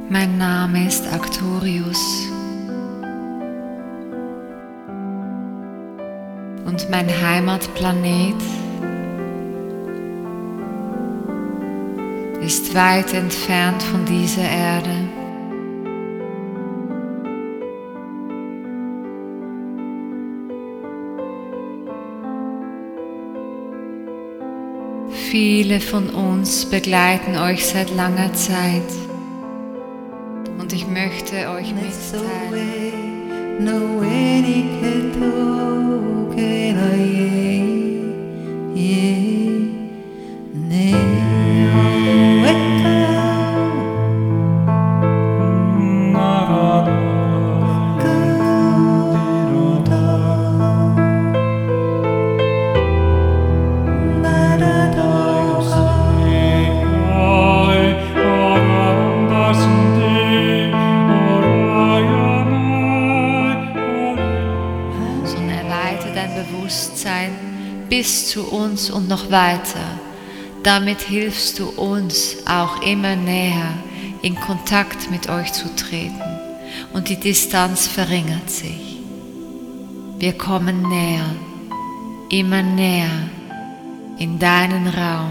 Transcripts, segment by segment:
Mein Name ist Arcturus und mein Heimatplanet ist weit entfernt von dieser Erde. Viele von uns begleiten euch seit langer Zeit und ich möchte euch mitteilen, Bewusstsein bis zu uns und noch weiter. Damit hilfst du uns auch immer näher in Kontakt mit euch zu treten und die Distanz verringert sich. Wir kommen näher, immer näher in deinen Raum,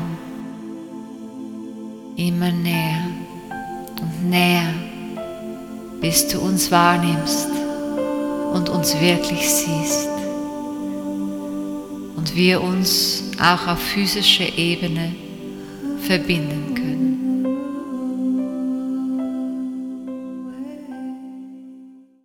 immer näher und näher, bis du uns wahrnimmst und uns wirklich siehst. Und wir uns auch auf physischer Ebene verbinden.